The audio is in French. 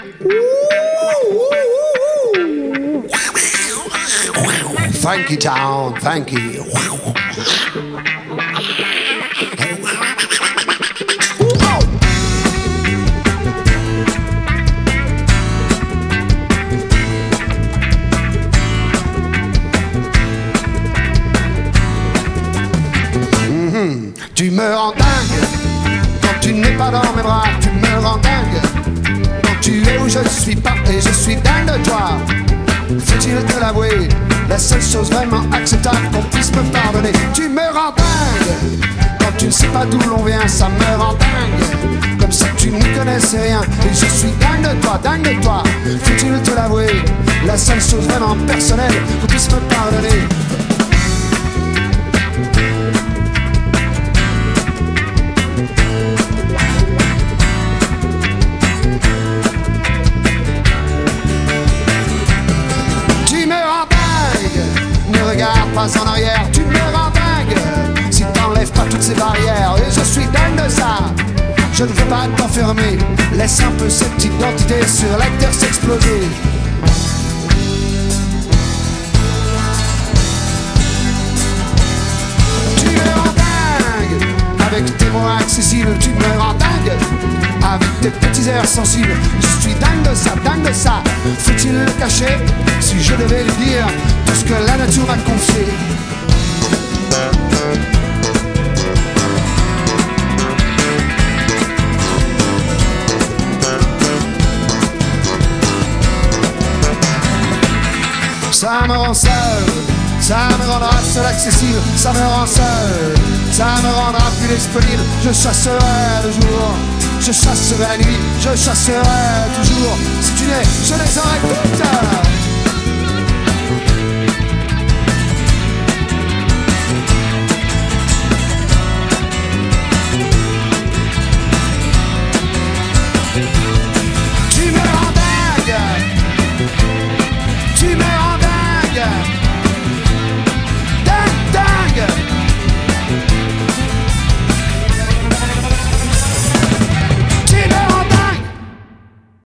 Funky town, funky. Tu me rends dingue quand tu n'es pas dans mes bras. Tu me rends dingue quand tu es où je ne suis pas. Et je suis dingue de toi. Faut-il te l'avouer, la seule chose vraiment acceptable qu'on puisse me pardonner. Tu me rends dingue quand tu ne sais pas d'où l'on vient. Ça me rend dingue comme si tu n'y connaissais rien. Et je suis dingue de toi, dingue de toi. Faut-il te l'avouer, la seule chose vraiment personnelle qu'on puisse me pardonner. Pas en arrière, tu me rends dingue si t'enlèves pas toutes ces barrières. Et je suis dingue de ça. Je ne veux pas t'enfermer. Laisse un peu cette identité sur la terre s'exploser. Tu me rends dingue avec tes mots accessibles. Tu me rends dingue avec tes petits airs sensibles. Je suis dingue de ça, dingue de ça. Faut-il le cacher si je devais lui dire tout ce que la nature m'a confié? Ça me rend seul, ça me rendra seul accessible. Ça me rend seul, ça me rendra plus disponible. Je chasserai le jour, je chasserai la nuit, je chasserai toujours. Si tu n'es, je les aurai toutes.